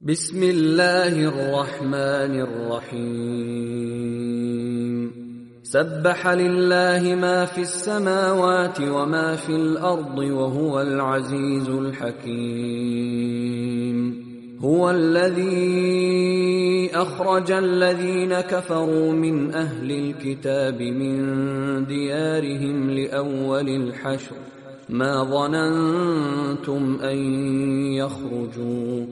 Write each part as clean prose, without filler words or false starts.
بسم الله الرحمن الرحيم سبح لله ما في السماوات وما في الأرض وهو العزيز الحكيم هو الذي أخرج الذين كفروا من أهل الكتاب من ديارهم لأول الحشر ما ظننتم أن يخرجوا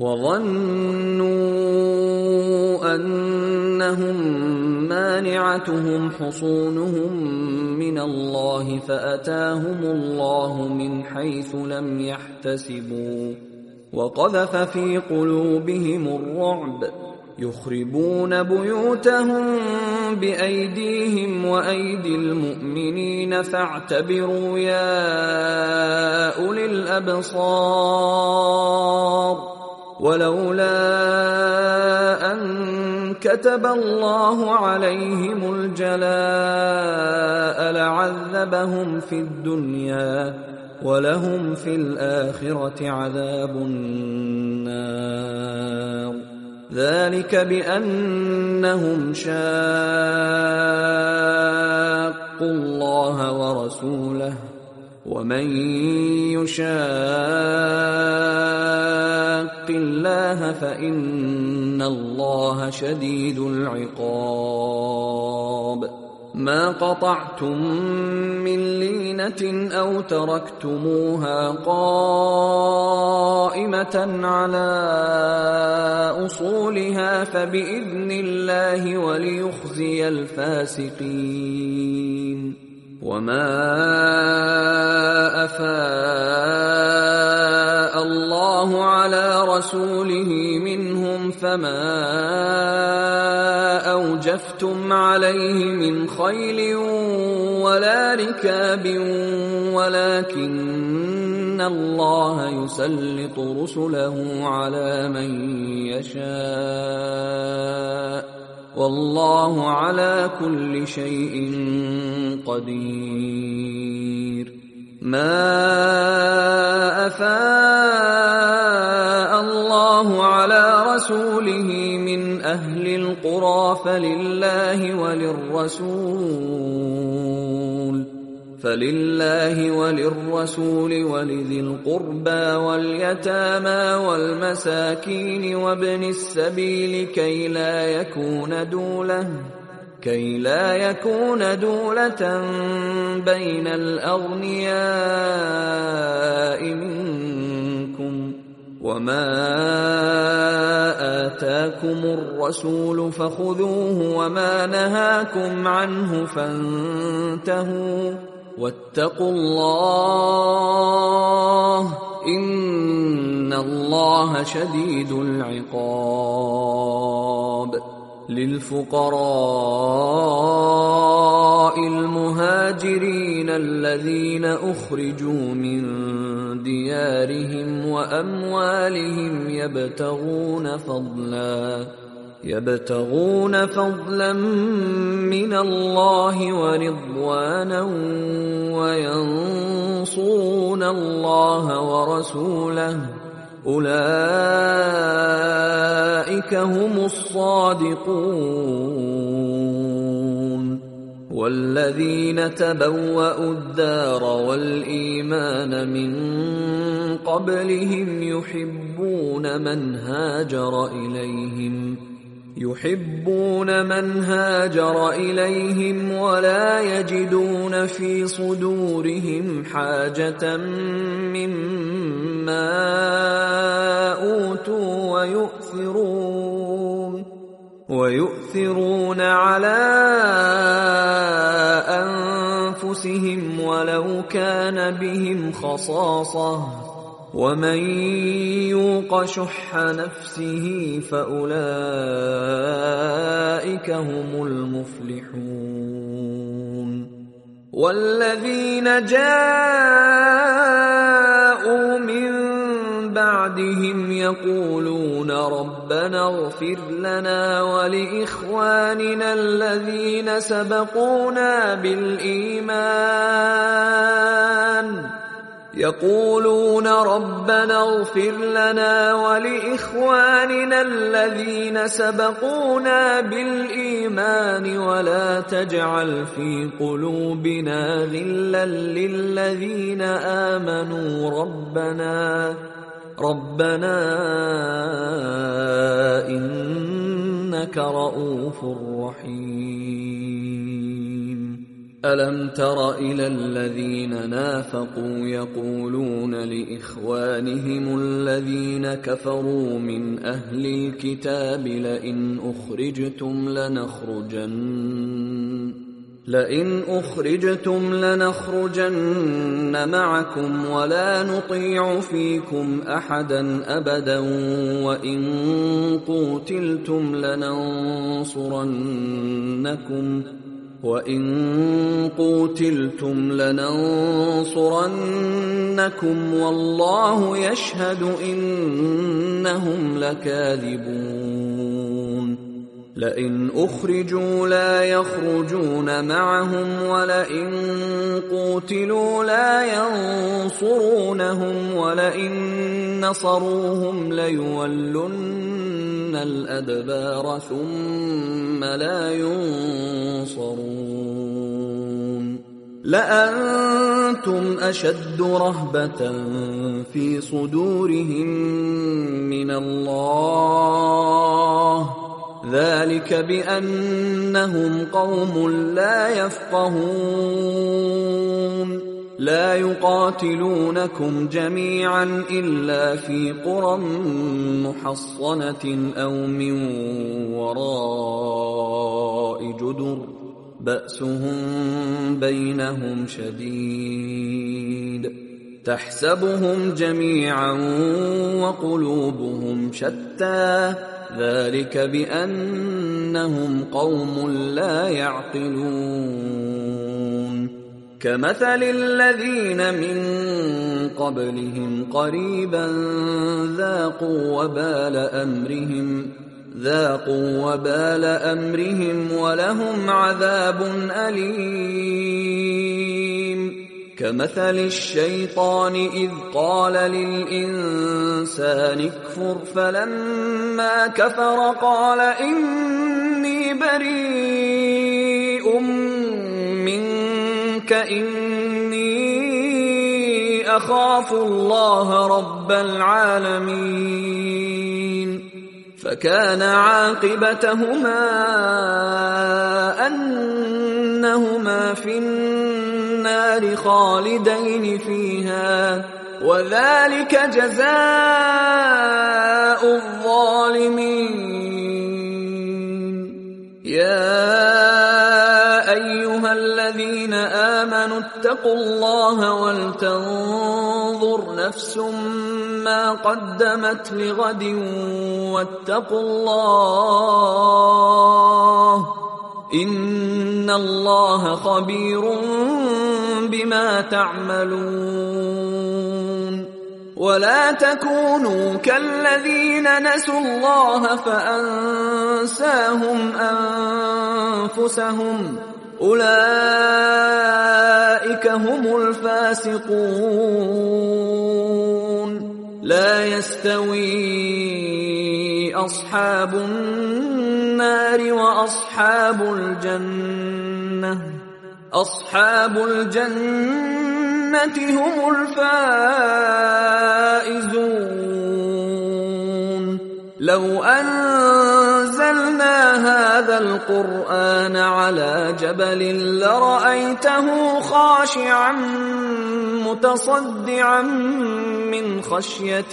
وظنوا أنهم مانعتهم حصونهم من الله فأتاهم الله من حيث لم يحتسبوا وقذف في قلوبهم الرعب يخربون بيوتهم بأيديهم وأيدي المؤمنين فاعتبروا يا أولي الأبصار ولولا أن كتب الله عليهم الجلاء لعذبهم في الدنيا ولهم في الآخرة عذاب النار ذلك بأنهم شاقوا الله ورسوله ومن يشاق الله فإن الله شديد العقاب ما قطعتم من لينة أو تركتموها قائمة على أصولها فبإذن الله وليخزي الفاسقين وما أفاء الله على رسوله منهم فما أوجفتم عليه من خيل ولا ركاب ولكن الله يسلط رسله على من يشاء والله على كل شيء قدير ما أفاء الله على رسوله من أهل القرى فلله وللرسول ولذي القربى واليتامى والمساكين وابن السبيل كي لا يكون دولة بين الأغنياء منكم وما آتاكم الرسول فخذوه وما نهاكم عنه فانتهوا واتقوا الله إن الله شديد العقاب للفقراء المهاجرين الذين أخرجوا من ديارهم وأموالهم يبتغون فضلا من الله ورضوانا وينصرون الله ورسوله أولئك هم الصادقون والذين تبوأوا الدار والإيمان من قبلهم يحبون من هاجر إليهم ولا يجدون في صدورهم حاجة مما أوتوا ويؤثرون على أنفسهم ولو كان بهم خصاصة ومن يوق شح نفسه فأولئك هم المفلحون والذين جاءوا من بعدهم يقولون ربنا اغفر لنا ولإخواننا الذين سبقونا بالإيمان يقولون ربنا اغفر لنا ولإخواننا الذين سبقونا بالإيمان ولا تجعل في قلوبنا غلا للذين آمنوا ربنا إنك رؤوف رحيم. ألم تر إلى الذين نافقوا يقولون لإخوانهم الذين كفروا من أهل الكتاب لئن أخرجتم لنخرجن معكم ولا نطيع فيكم أحدا أبدا وإن قوتلتم لننصرنكم والله يشهد إنهم لكاذبون. لئن أخرجوا لا يخرجون معهم ولئن قوتلوا لا ينصرونهم ولئن نصروهم ليولن الأدبار ثم لا ينصرون. لأنتم أشد رهبة في صدورهم من الله ذلك بأنهم قوم لا يفقهون. لا يقاتلونكم جميعا إلا في قرى محصنة أو من وراء جدر بأسهم بينهم شديد تحسبهم جميعا وقلوبهم شتى ذلك بأنهم قوم لا يعقلون. كمثل الذين من قبلهم قريبا ذاقوا وبال أمرهم ولهم عذاب أليم. كمثل الشيطان إذ قال للإنسان اكفر فلما كفر قال إني بريء منك إني أخاف الله رب العالمين. فكان عاقبتهما أنهما في النار خالدين فيها وذلك جزاء الظالمين. يا أيها الذين آمنوا اتقوا الله ولتنظر نفس ما قدمت لغد واتقوا الله إن الله خبير بما تعملون. ولا تكونوا كالذين نسوا الله فأنساهم أنفسهم أولئك هم الفاسقون. لا يستوي أصحاب النار وأصحاب الجنة هم الفائزون. لو أنزلنا هذا القرآن على جبل لرأيته خاشعا متصدعا من خشية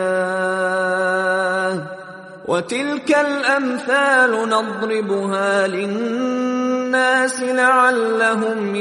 الله. وتلك الأمثال نضربها للناس لعلهم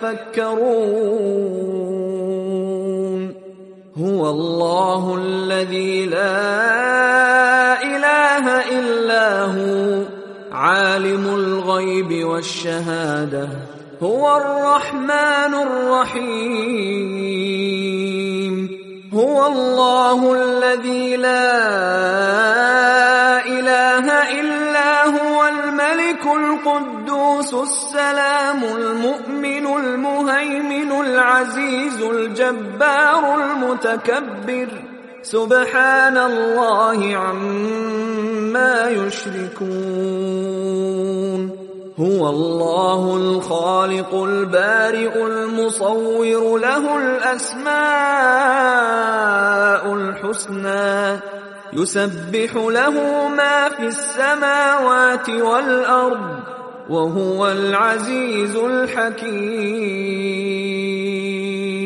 يتفكرون. هو الله الذي لا إله إلا هو عالم الغيب والشهادة هو الرحمن الرحيم. هو الله الذي لا إله إلا هو الملك الملك القدوس السلام المؤمن المهيمن العزيز الجبار المتكبر سبحان الله عما يشركون هو الله الخالق البارئ المصور له الأسماء الحسنى يسبح له ما في السماوات والأرض وهو العزيز الحكيم